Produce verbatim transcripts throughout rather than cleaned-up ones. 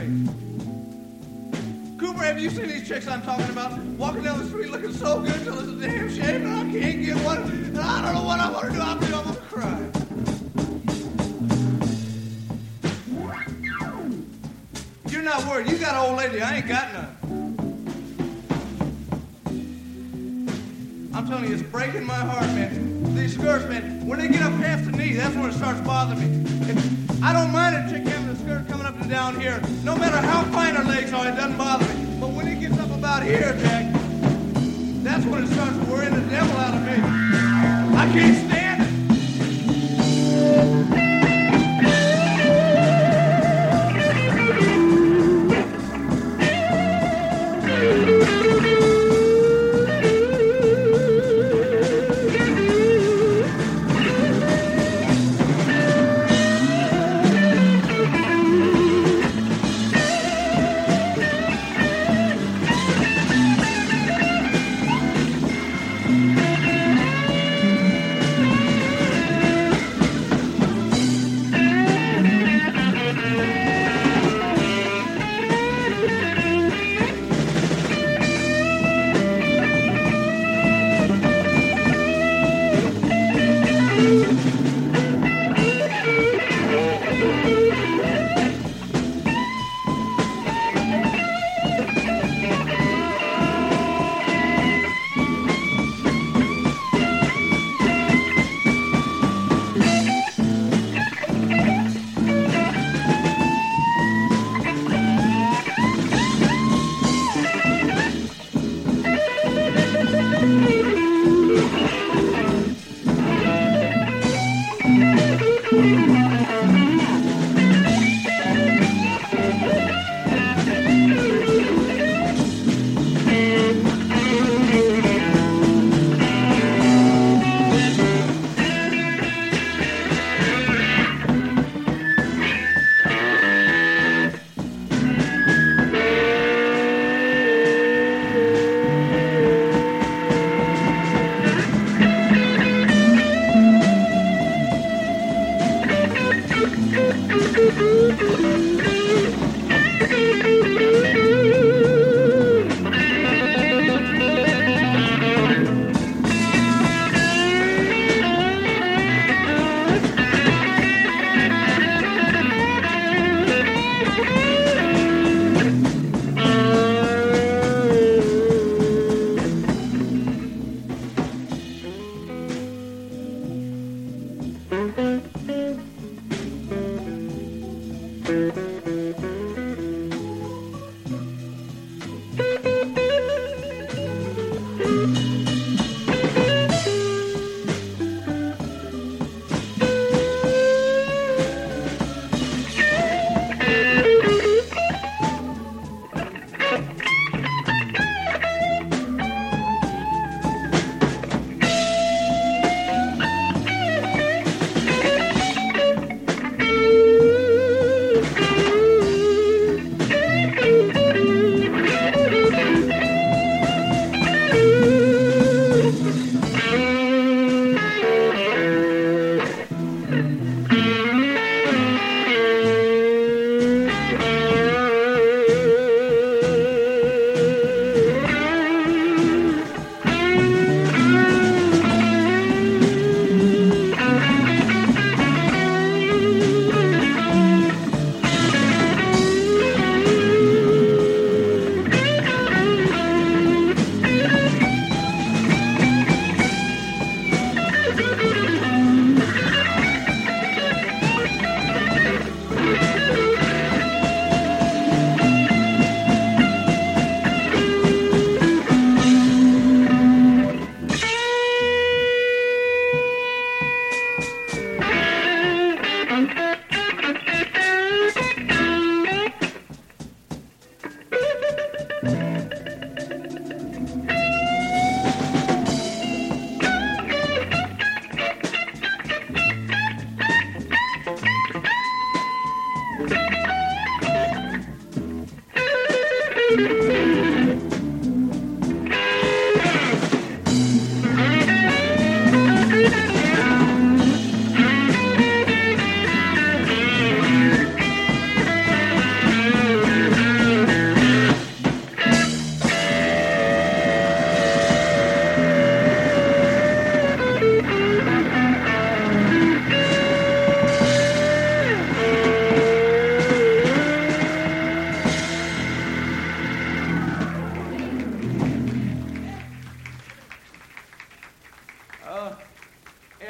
face. Cooper, have you seen these chicks I'm talking about? Walking down the street looking so good till it's a damn shame and I can't get one. And I don't know what I want to do. I'm going to cry. You're not worried. You got an old lady. I ain't got none. I'm telling you, it's breaking my heart, man. These skirts, man, when they get up past the knee, that's when it starts bothering me. If, I don't mind a chick having a skirt coming up and down here. No matter how fine her legs are, it doesn't bother me. But when it gets up about here, Jack, that's when it starts worrying the devil out of me. I can't stand it.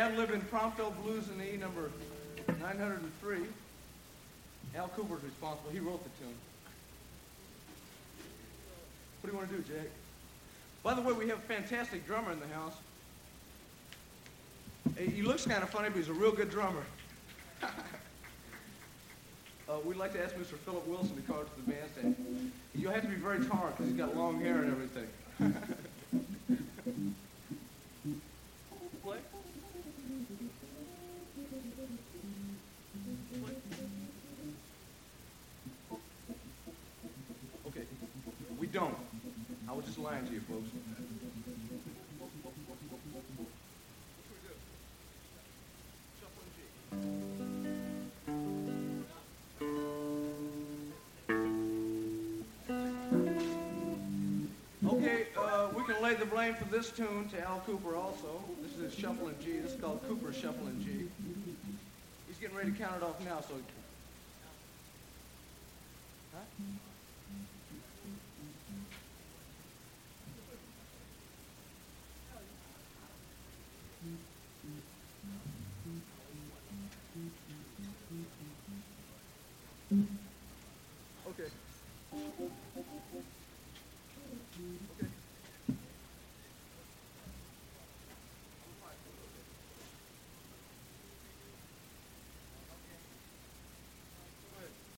ad-libbed in Prompto Blues in E number nine hundred three. Al Cooper's responsible. He wrote the tune. What do you want to do, Jack? By the way, we have a fantastic drummer in the house. He looks kind of funny, but he's a real good drummer. uh, we'd like to ask Mister Philip Wilson to come up to the bandstand. You'll have to be very tolerant because he's got long hair and everything. Play? Play? Okay, we don't. I was just lying to you, folks. Okay, uh, we can lay the blame for this tune to Al Cooper also. This is Shuffle in G. This is called Cooper's Shuffle in G. He's getting ready to count it off now, so... Huh? Mm-hmm.